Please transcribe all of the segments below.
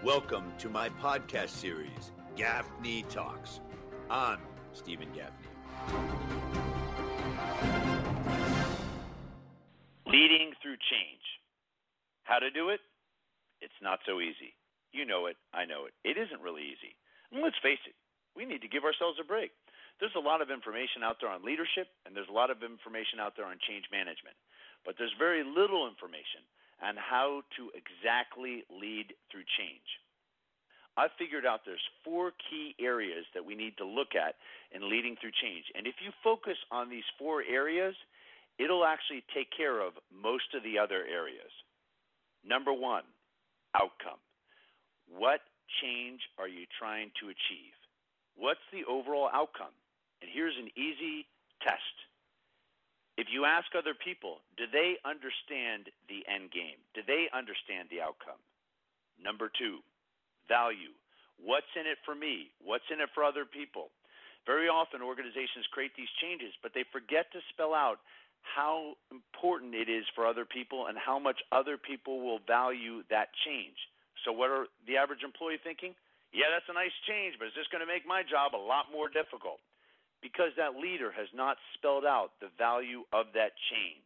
Welcome to my podcast series, Gaffney Talks. I'm Stephen Gaffney. Leading through change. How to do it? It's not so easy. You know it. I know it. It isn't really easy. And let's face it, we need to give ourselves a break. There's a lot of information out there on leadership, and there's a lot of information out there on change management. But there's very little information on how to exactly lead through change. I've figured out there's 4 key areas that we need to look at in leading through change. And if you focus on these 4 areas, it'll actually take care of most of the other areas. Number 1, outcome. What change are you trying to achieve? What's the overall outcome? And here's an easy test. If you ask other people, do they understand the end game? Do they understand the outcome? Number 2, value. What's in it for me? What's in it for other people? Very often organizations create these changes, but they forget to spell out how important it is for other people and how much other people will value that change. So what are the average employee thinking? Yeah, that's a nice change, but it's just going to make my job a lot more difficult, because that leader has not spelled out the value of that change.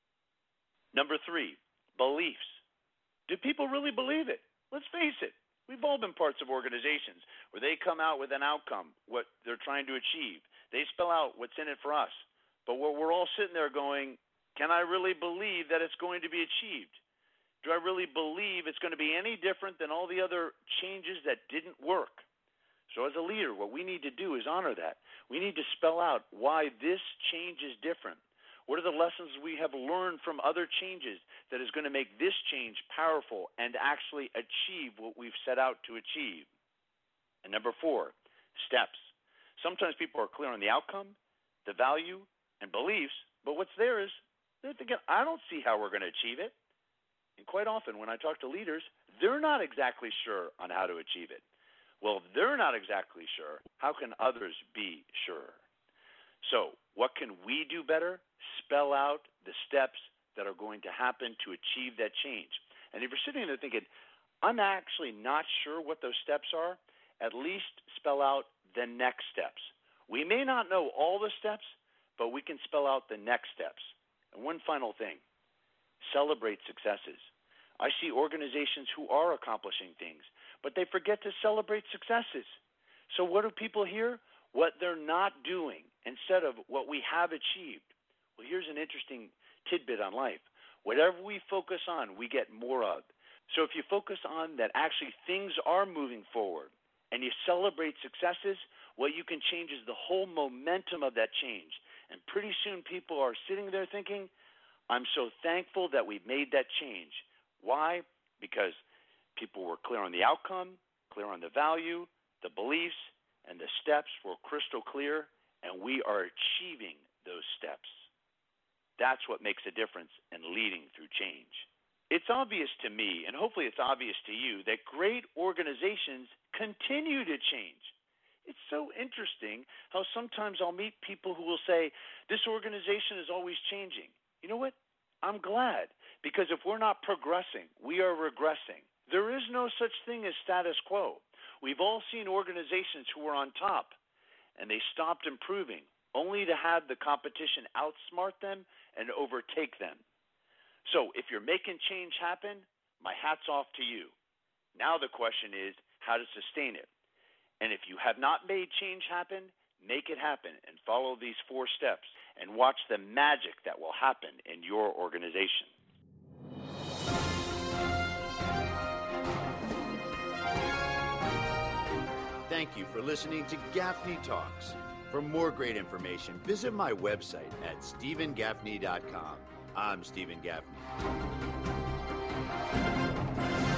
Number 3, beliefs. Do people really believe it? Let's face it. We've all been parts of organizations where they come out with an outcome, what they're trying to achieve. They spell out what's in it for us. But we're all sitting there going, can I really believe that it's going to be achieved? Do I really believe it's going to be any different than all the other changes that didn't work? So as a leader, what we need to do is honor that. We need to spell out why this change is different. What are the lessons we have learned from other changes that is going to make this change powerful and actually achieve what we've set out to achieve? And number 4, steps. Sometimes people are clear on the outcome, the value, and beliefs, but what's there is they're thinking, I don't see how we're going to achieve it. And quite often when I talk to leaders, they're not exactly sure on how to achieve it. Well, if they're not exactly sure, how can others be sure? So what can we do better? Spell out the steps that are going to happen to achieve that change. And if you're sitting there thinking, I'm actually not sure what those steps are, at least spell out the next steps. We may not know all the steps, but we can spell out the next steps. And one final thing, celebrate successes. I see organizations who are accomplishing things, but they forget to celebrate successes. So what do people hear? What they're not doing instead of what we have achieved. Well, here's an interesting tidbit on life. Whatever we focus on, we get more of. So if you focus on that actually things are moving forward and you celebrate successes, what you can change is the whole momentum of that change. And pretty soon people are sitting there thinking, I'm so thankful that we've made that change. Why? Because people were clear on the outcome, clear on the value, the beliefs, and the steps were crystal clear, and we are achieving those steps. That's what makes a difference in leading through change. It's obvious to me, and hopefully it's obvious to you, that great organizations continue to change. It's so interesting how sometimes I'll meet people who will say, this organization is always changing. You know what? I'm glad, because if we're not progressing, we are regressing. There is no such thing as status quo. We've all seen organizations who were on top, and they stopped improving, only to have the competition outsmart them and overtake them. So if you're making change happen, my hat's off to you. Now the question is how to sustain it. And if you have not made change happen, make it happen and follow these 4 steps and watch the magic that will happen in your organization. Thank you for listening to Gaffney Talks. For more great information, visit my website at stephengaffney.com. I'm Stephen Gaffney.